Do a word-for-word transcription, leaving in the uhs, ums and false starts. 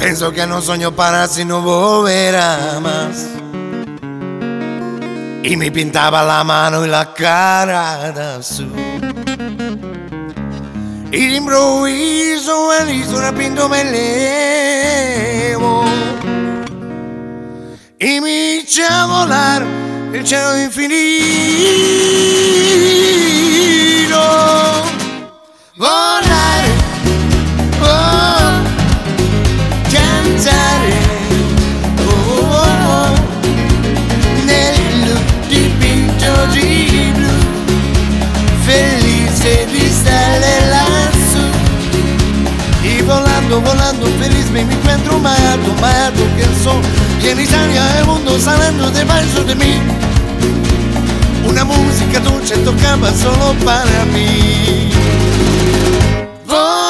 Pienso que no sueño para si no volverá más. Y me pintaba la mano y la cara de azul. Y de improviso el hizo rapidito me elevo y me eché a volar el cielo infinito. Volare, oh, cantare, oh, oh, oh, nel blu dipinto di blu, felice di stare lassù. Y volando, volando, feliz me encuentro más alto, más alto que el sol. Y en Italia el mundo saliendo debajo de mí. Una música dulce tocaba solo para mí. Vol